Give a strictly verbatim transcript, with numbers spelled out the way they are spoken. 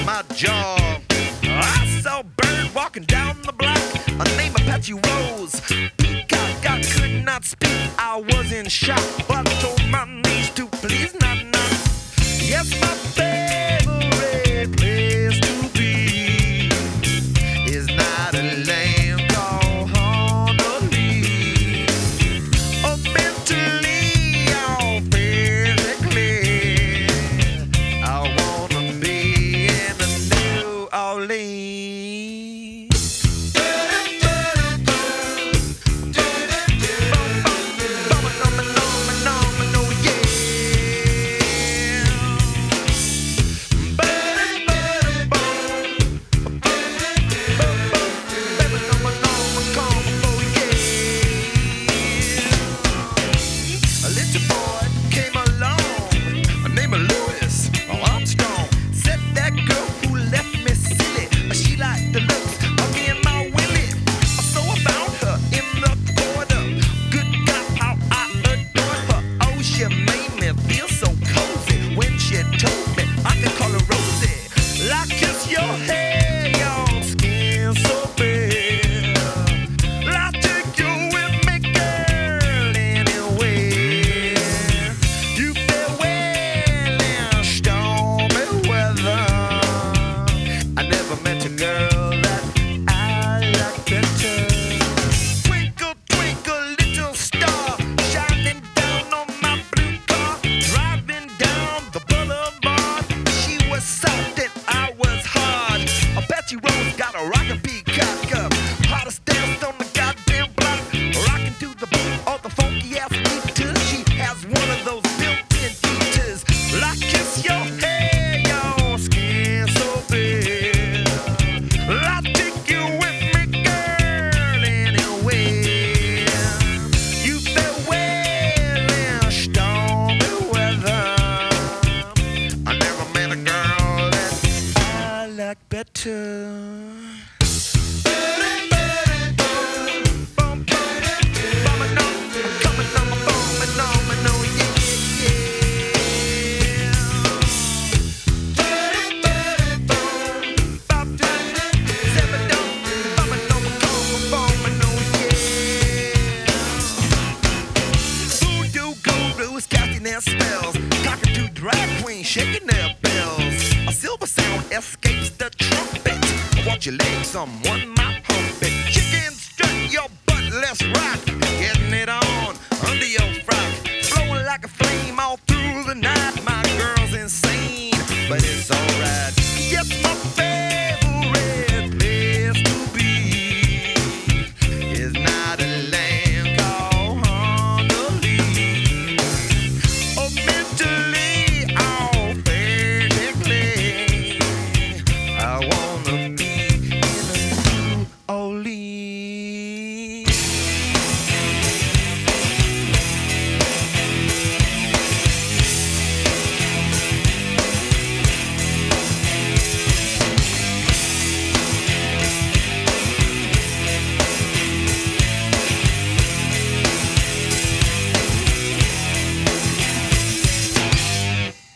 my jaw. I saw a bird walking down the block. Her name Apache Rose. Peacock, I could not speak. I was in shock, but I told my niece to please not knock. Yes, my favorite place to be is not a land called Honolulu. Oh, mentally or physically, I wanna be in a New Orleans. Shaking their bells, a silver sound escapes the trumpet. Watch your legs, someone might hump it. Chicken, strut your butt, let's rock. Getting it on under your frock, flowing like a flame all through the night.